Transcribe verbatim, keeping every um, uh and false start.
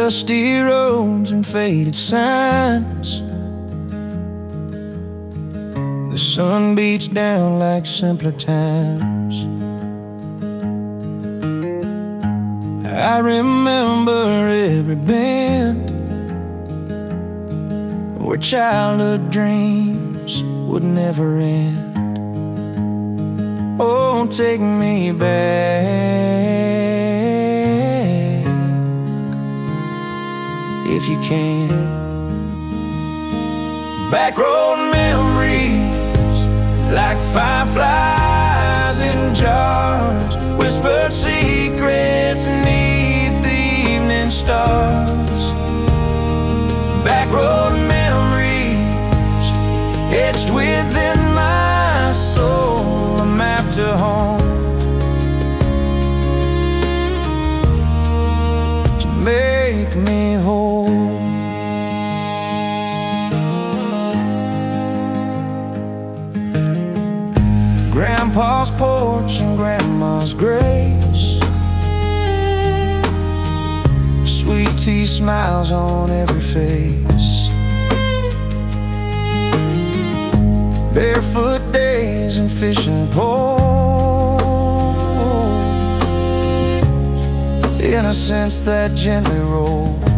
dusty roads and faded signs. The sun beats down like simpler times. I remember every bend where childhood dreams would never end. Oh, take me back if you can. Back road memories like fireflies in jars, whispered secrets beneath the evening stars. Back road memories etched within my soul, a map to home, to make me whole. Grandpa's porch and grandma's grace, sweet tea smiles on every face. Barefoot days and fishing poles, innocence that gently rolls.